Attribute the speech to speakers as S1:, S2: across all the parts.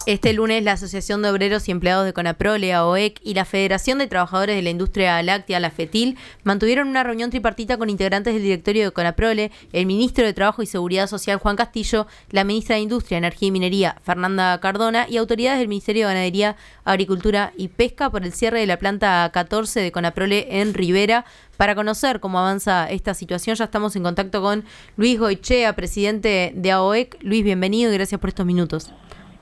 S1: Este lunes, la Asociación de Obreros y Empleados de Conaprole, AOEC, y la Federación de Trabajadores de la Industria Láctea, la FETIL, mantuvieron una reunión tripartita con integrantes del directorio de Conaprole, el ministro de Trabajo y Seguridad Social, Juan Castillo, la ministra de Industria, Energía y Minería, Fernanda Cardona, y autoridades del Ministerio de Ganadería, Agricultura y Pesca por el cierre de la planta 14 de Conaprole en Rivera. Para conocer cómo avanza esta situación, ya estamos en contacto con Luis Goichea, presidente de AOEC. Luis, bienvenido y gracias por estos minutos.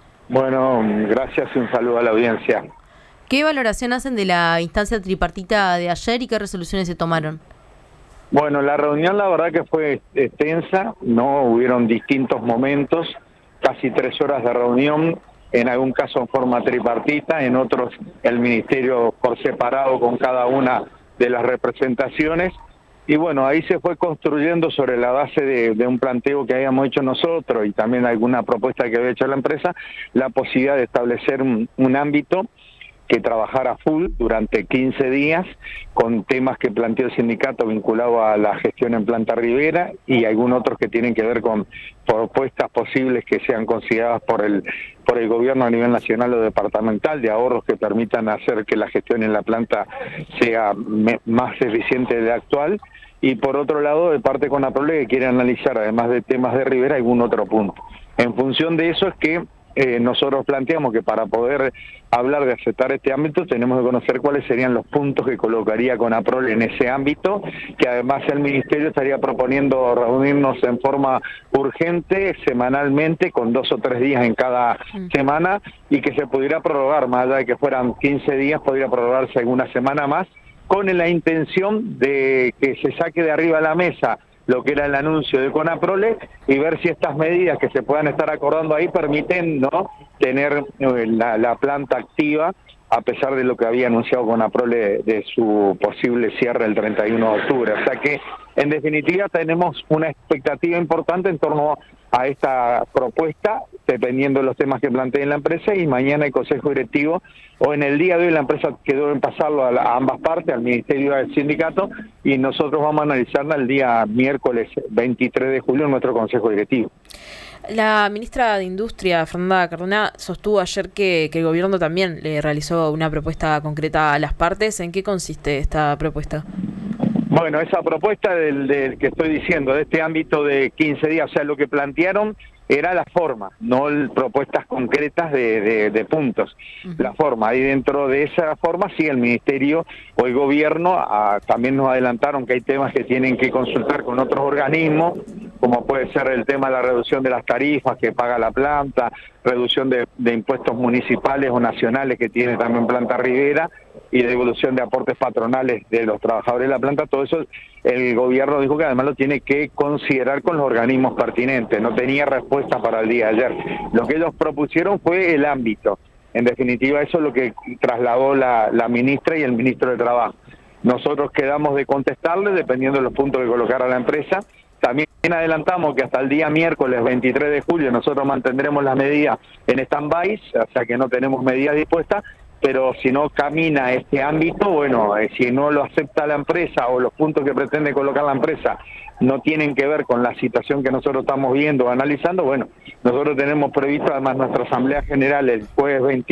S2: Bueno, gracias y un saludo a la audiencia.
S1: ¿Qué valoración hacen de la instancia tripartita de ayer y qué resoluciones se tomaron?
S2: Bueno, la reunión la verdad que fue extensa, no hubieron distintos momentos, casi 3 horas de reunión, en algún caso en forma tripartita, en otros el ministerio por separado con cada una de las representaciones. Y bueno, ahí se fue construyendo sobre la base de un planteo que habíamos hecho nosotros y también alguna propuesta que había hecho la empresa, la posibilidad de establecer un ámbito que trabajara full durante 15 días con temas que planteó el sindicato vinculado a la gestión en Planta Rivera y algunos otros que tienen que ver con propuestas posibles que sean consideradas por el gobierno a nivel nacional o departamental, de ahorros que permitan hacer que la gestión en la planta sea más eficiente de la actual. Y por otro lado, de parte Conaprole, que quiere analizar, además de temas de Rivera, algún otro punto. En función de eso es que nosotros planteamos que para poder hablar de aceptar este ámbito tenemos que conocer cuáles serían los puntos que colocaría Conaprole en ese ámbito, que además el Ministerio estaría proponiendo reunirnos en forma urgente, semanalmente, con 2 o 3 días en cada semana, y que se pudiera prorrogar, más allá de que fueran 15 días, podría prorrogarse alguna semana más, con la intención de que se saque de arriba de la mesa lo que era el anuncio de Conaprole y ver si estas medidas que se puedan estar acordando ahí permiten, ¿no?, tener la planta activa, a pesar de lo que había anunciado Conaprole de su posible cierre el 31 de octubre. O sea que, en definitiva, tenemos una expectativa importante en torno a esta propuesta, dependiendo de los temas que plantee la empresa, y mañana el Consejo Directivo, o en el día de hoy la empresa quedó en pasarlo a ambas partes, al Ministerio y al Sindicato, y nosotros vamos a analizarla el día miércoles 23 de julio en nuestro Consejo Directivo.
S1: La ministra de Industria, Fernanda Cardona, sostuvo ayer que el gobierno también le realizó una propuesta concreta a las partes. ¿En qué consiste esta propuesta?
S2: Bueno, esa propuesta del que estoy diciendo, de este ámbito de 15 días, o sea, lo que plantearon era la forma, no propuestas concretas de puntos. La forma, y dentro de esa forma, sí, el Ministerio o el Gobierno también nos adelantaron que hay temas que tienen que consultar con otros organismos, como puede ser el tema de la reducción de las tarifas que paga la planta, reducción de impuestos municipales o nacionales que tiene también Planta Rivera, y devolución de aportes patronales de los trabajadores de la planta. Todo eso el gobierno dijo que además lo tiene que considerar con los organismos pertinentes. No tenía respuesta para el día de ayer. Lo que ellos propusieron fue el ámbito. En definitiva, eso es lo que trasladó la ministra y el ministro de Trabajo. Nosotros quedamos de contestarle dependiendo de los puntos que colocara la empresa. También adelantamos que hasta el día miércoles 23 de julio nosotros mantendremos las medidas en stand-by, o sea que no tenemos medidas dispuestas, pero si no camina este ámbito, bueno, si no lo acepta la empresa o los puntos que pretende colocar la empresa no tienen que ver con la situación que nosotros estamos viendo o analizando, bueno, nosotros tenemos previsto además nuestra Asamblea General el jueves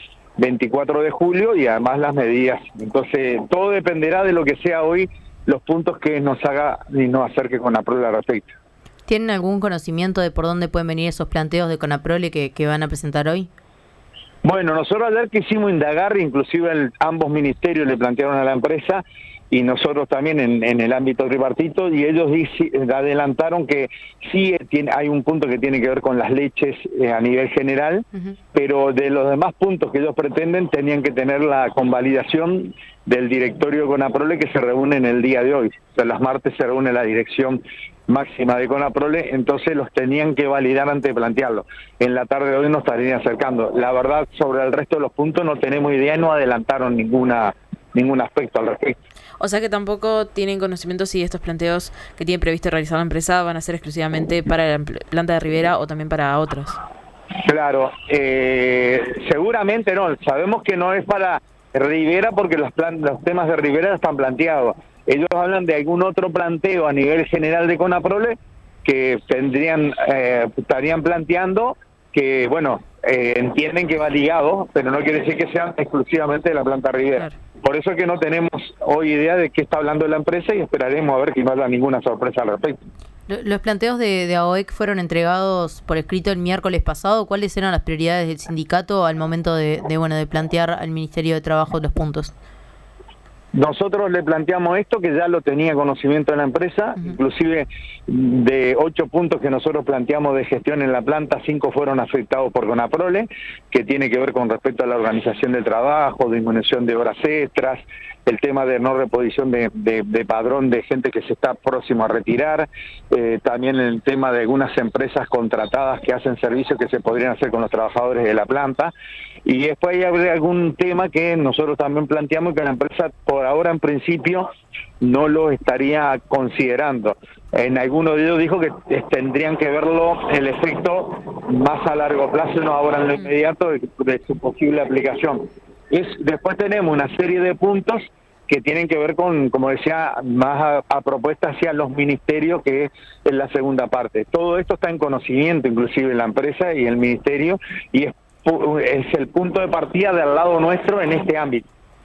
S2: 24 de julio y además las medidas. Entonces, todo dependerá de lo que sea hoy los puntos que nos haga y nos acerque Conaprole al respecto.
S1: ¿Tienen algún conocimiento de por dónde pueden venir esos planteos de Conaprole que van a presentar hoy?
S2: Bueno, nosotros ayer quisimos indagar, inclusive ambos ministerios le plantearon a la empresa y nosotros también en el ámbito tripartito, y ellos adelantaron que sí hay un punto que tiene que ver con las leches a nivel general, pero de los demás puntos que ellos pretenden tenían que tener la convalidación del directorio de Conaprole, que se reúne en el día de hoy. O sea, las martes se reúne la dirección máxima de Conaprole, entonces los tenían que validar antes de plantearlo. En la tarde de hoy nos estarían acercando. La verdad, sobre el resto de los puntos no tenemos idea y no adelantaron ningún aspecto al respecto.
S1: O sea que tampoco tienen conocimiento si estos planteos que tiene previsto realizar la empresa van a ser exclusivamente para la planta de Rivera o también para otros.
S2: Claro, seguramente no. Sabemos que no es para Rivera porque los temas de Rivera están planteados. Ellos hablan de algún otro planteo a nivel general de Conaprole que estarían planteando que, bueno, entienden que va ligado, pero no quiere decir que sean exclusivamente de la planta Rivera.
S1: Claro.
S2: Por eso es que no tenemos hoy idea de qué está hablando la empresa y esperaremos a ver que no haya ninguna sorpresa al respecto.
S1: Los planteos de AOEC fueron entregados por escrito el miércoles pasado. ¿Cuáles eran las prioridades del sindicato al momento de plantear al Ministerio de Trabajo los puntos?
S2: Nosotros le planteamos esto, que ya lo tenía conocimiento de la empresa, inclusive de 8 puntos que nosotros planteamos de gestión en la planta, 5 fueron afectados por Conaprole, que tiene que ver con respecto a la organización del trabajo, disminución de horas extras, el tema de no reposición de padrón de gente que se está próximo a retirar, también el tema de algunas empresas contratadas que hacen servicios que se podrían hacer con los trabajadores de la planta, y después hay algún tema que nosotros también planteamos que la empresa por ahora en principio no lo estaría considerando. En alguno de ellos dijo que tendrían que verlo el efecto más a largo plazo, no ahora en lo inmediato, de su posible aplicación. Después tenemos una serie de puntos que tienen que ver con, como decía, más a propuestas hacia los ministerios, que es en la segunda parte. Todo esto está en conocimiento, inclusive la empresa y el ministerio, y es el punto de partida del lado nuestro en este ámbito.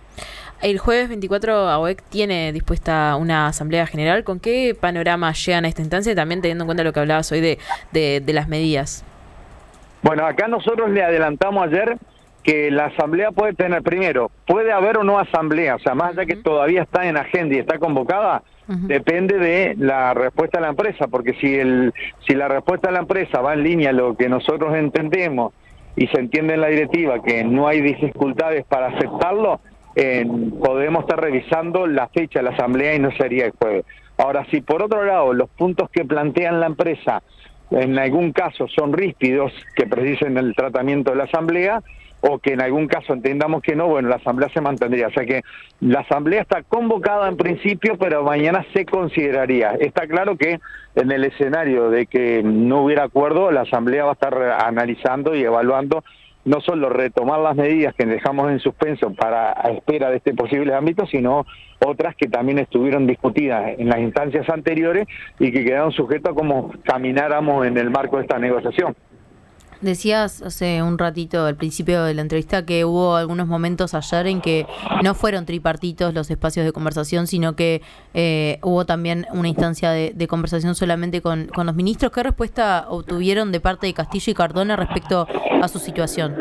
S3: El jueves 24 AOEC tiene dispuesta una asamblea general. ¿Con qué panorama llegan a esta instancia? También teniendo en cuenta lo que hablabas hoy de las medidas.
S2: Bueno, acá nosotros le adelantamos ayer que la asamblea puede tener, primero, puede haber o no asamblea, o sea, más allá que todavía está en agenda y está convocada, depende de la respuesta de la empresa, porque si la respuesta de la empresa va en línea a lo que nosotros entendemos y se entiende en la directiva que no hay dificultades para aceptarlo, podemos estar revisando la fecha de la asamblea y no sería el jueves. Ahora, si por otro lado los puntos que plantean la empresa en algún caso son ríspidos, que precisen el tratamiento de la asamblea, o que en algún caso entendamos que no, bueno, la asamblea se mantendría. O sea que la asamblea está convocada en principio, pero mañana se consideraría. Está claro que en el escenario de que no hubiera acuerdo, la asamblea va a estar analizando y evaluando no solo retomar las medidas que dejamos en suspenso para a espera de este posible ámbito, sino otras que también estuvieron discutidas en las instancias anteriores y que quedaron sujetas a cómo camináramos en el marco de esta negociación.
S1: Decías hace un ratito, al principio de la entrevista, que hubo algunos momentos ayer en que no fueron tripartitos los espacios de conversación, sino que hubo también una instancia de conversación solamente con los ministros. ¿Qué respuesta obtuvieron de parte de Castillo y Cardona respecto a su situación?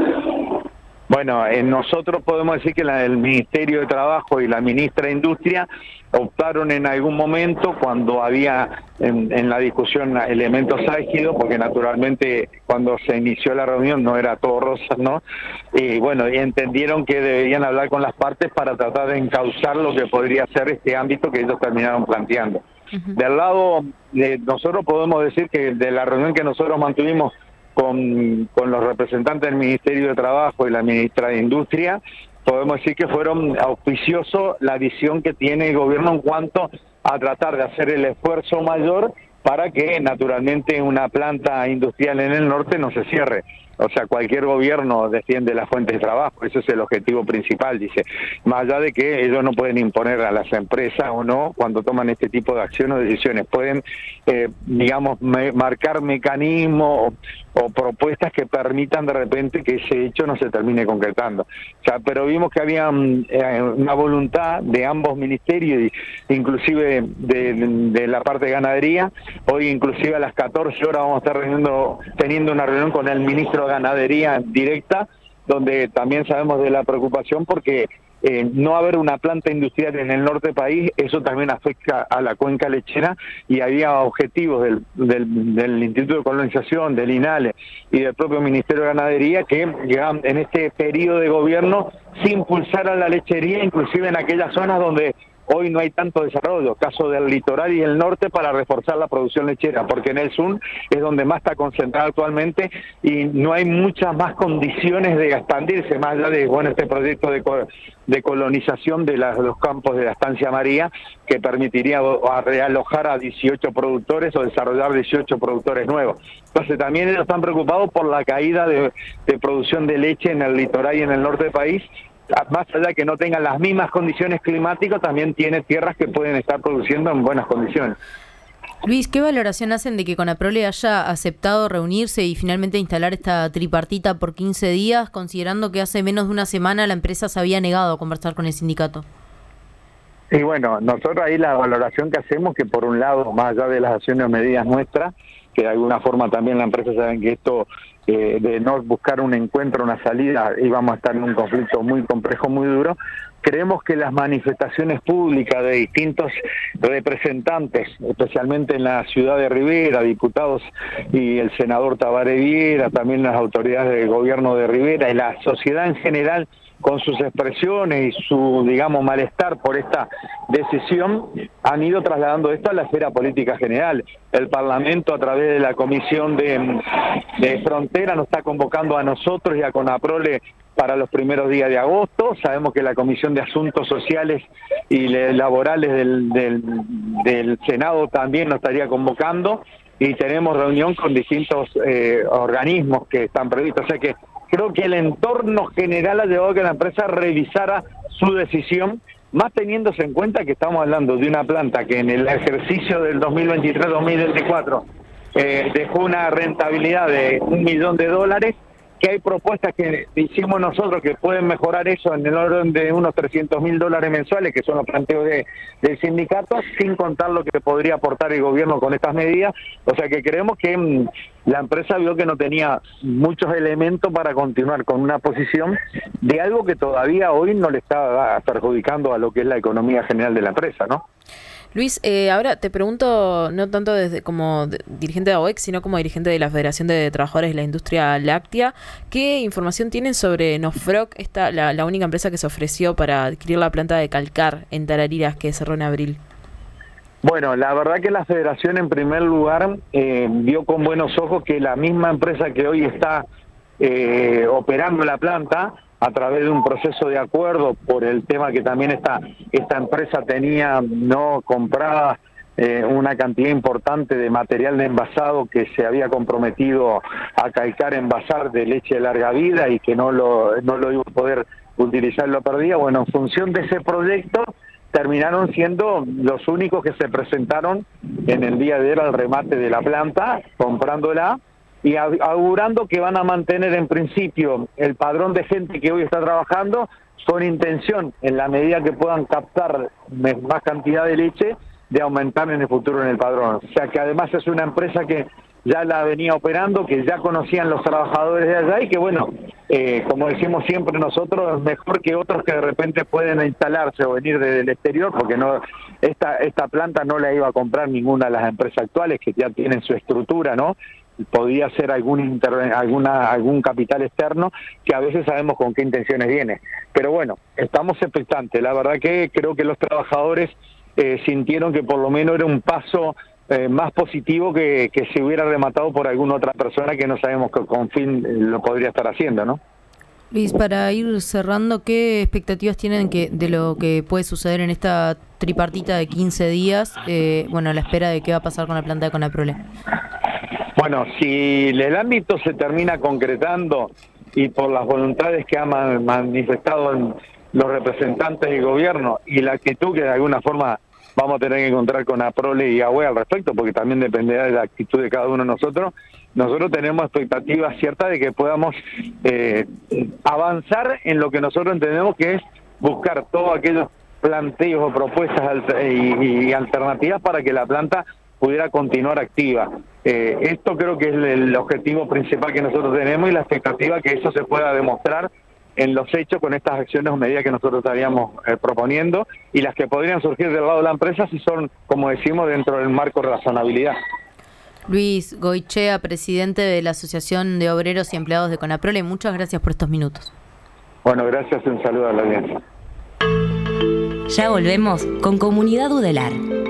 S2: Bueno, nosotros podemos decir que el Ministerio de Trabajo y la ministra de Industria optaron en algún momento, cuando había en la discusión elementos álgidos, porque naturalmente cuando se inició la reunión no era todo rosas, ¿no? Y bueno, y entendieron que deberían hablar con las partes para tratar de encauzar lo que podría ser este ámbito que ellos terminaron planteando. Del lado de nosotros podemos decir que de la reunión que nosotros mantuvimos con los representantes del Ministerio de Trabajo y la ministra de Industria, podemos decir que fueron auspiciosos la visión que tiene el gobierno en cuanto a tratar de hacer el esfuerzo mayor para que naturalmente una planta industrial en el norte no se cierre. O sea, cualquier gobierno defiende las fuentes de trabajo, ese es el objetivo principal, dice. Más allá de que ellos no pueden imponer a las empresas o no cuando toman este tipo de acciones o decisiones. Pueden, digamos, marcar mecanismos o propuestas que permitan de repente que ese hecho no se termine concretando. O sea, pero vimos que había una voluntad de ambos ministerios, inclusive de la parte de ganadería. Hoy inclusive a las 14 horas vamos a estar teniendo una reunión con el ministro de Ganadería directa, donde también sabemos de la preocupación porque no haber una planta industrial en el norte del país, eso también afecta a la cuenca lechera, y había objetivos del Instituto de Colonización, del INALE y del propio Ministerio de Ganadería que llegaban en este periodo de gobierno se impulsara la lechería, inclusive en aquellas zonas donde hoy no hay tanto desarrollo, caso del litoral y el norte, para reforzar la producción lechera, porque en el sur es donde más está concentrada actualmente y no hay muchas más condiciones de expandirse, más allá de este proyecto de colonización de los campos de la Estancia María, que permitiría realojar a 18 productores o desarrollar 18 productores nuevos. Entonces también ellos están preocupados por la caída de producción de leche en el litoral y en el norte del país. Más allá de que no tengan las mismas condiciones climáticas, también tiene tierras que pueden estar produciendo en buenas condiciones.
S1: Luis, ¿qué valoración hacen de que Conaprole haya aceptado reunirse y finalmente instalar esta tripartita por 15 días, considerando que hace menos de una semana la empresa se había negado a conversar con el sindicato?
S2: Y bueno, nosotros ahí la valoración que hacemos, que por un lado, más allá de las acciones o medidas nuestras, que de alguna forma también la empresa saben que esto de no buscar un encuentro, una salida, íbamos a estar en un conflicto muy complejo, muy duro. Creemos que las manifestaciones públicas de distintos representantes, especialmente en la ciudad de Rivera, diputados y el senador Tabaré Viera, también las autoridades del gobierno de Rivera y la sociedad en general, con sus expresiones y su, digamos, malestar por esta decisión, han ido trasladando esto a la esfera política general. El Parlamento, a través de la Comisión de Frontera, nos está convocando a nosotros y a Conaprole para los primeros días de agosto. Sabemos que la Comisión de Asuntos Sociales y Laborales del Senado también nos estaría convocando, y tenemos reunión con distintos organismos que están previstos. O sea que creo que el entorno general ha llevado a que la empresa revisara su decisión, más teniéndose en cuenta que estamos hablando de una planta que en el ejercicio del 2023-2024 dejó una rentabilidad de $1 millón, que hay propuestas que hicimos nosotros que pueden mejorar eso en el orden de unos $300.000 mensuales, que son los planteos del sindicato, sin contar lo que podría aportar el gobierno con estas medidas. O sea que creemos que la empresa vio que no tenía muchos elementos para continuar con una posición de algo que todavía hoy no le está perjudicando a lo que es la economía general de la empresa, ¿no?
S3: Luis, ahora te pregunto, no tanto desde como dirigente de AOEC, sino como dirigente de la Federación de Trabajadores de la Industria Láctea, ¿qué información tienen sobre Nofroc, la única empresa que se ofreció para adquirir la planta de Calcar en Tarariras, que cerró en abril?
S2: Bueno, la verdad que la Federación, en primer lugar, vio con buenos ojos que la misma empresa que hoy está operando la planta, a través de un proceso de acuerdo por el tema que también esta empresa tenía no comprada una cantidad importante de material de envasado que se había comprometido a Calcar envasar de leche de larga vida y que no lo iba a poder utilizar, lo perdía. Bueno, en función de ese proyecto terminaron siendo los únicos que se presentaron en el día de ayer al remate de la planta, comprándola y augurando que van a mantener en principio el padrón de gente que hoy está trabajando, con intención, en la medida que puedan captar más cantidad de leche, de aumentar en el futuro en el padrón. O sea que además es una empresa que ya la venía operando, que ya conocían los trabajadores de allá y que bueno, como decimos siempre nosotros, es mejor que otros que de repente pueden instalarse o venir desde el exterior, porque no esta planta no la iba a comprar ninguna de las empresas actuales que ya tienen su estructura, ¿no? Podría ser algún capital externo que a veces sabemos con qué intenciones viene. Pero bueno, estamos expectantes. La verdad que creo que los trabajadores sintieron que por lo menos era un paso más positivo que se hubiera rematado por alguna otra persona que no sabemos con fin lo podría estar haciendo, ¿no?
S1: Luis, para ir cerrando, ¿qué expectativas tienen de lo que puede suceder en esta tripartita de 15 días? Bueno, a la espera de qué va a pasar con la planta de Conaprole.
S2: Bueno, si el ámbito se termina concretando y por las voluntades que han manifestado los representantes del gobierno y la actitud que de alguna forma vamos a tener que encontrar con Conaprole y AOEC al respecto, porque también dependerá de la actitud de cada uno de nosotros tenemos expectativas ciertas de que podamos avanzar en lo que nosotros entendemos que es buscar todos aquellos planteos o propuestas y alternativas para que la planta pudiera continuar activa. Esto creo que es el objetivo principal que nosotros tenemos y la expectativa que eso se pueda demostrar en los hechos con estas acciones o medidas que nosotros estaríamos proponiendo y las que podrían surgir del lado de la empresa si son, como decimos, dentro del marco de razonabilidad.
S1: Luis Goichea, presidente de la Asociación de Obreros y Empleados de Conaprole, muchas gracias por estos minutos.
S2: Bueno, gracias y un saludo a la audiencia.
S4: Ya volvemos con Comunidad Udelar.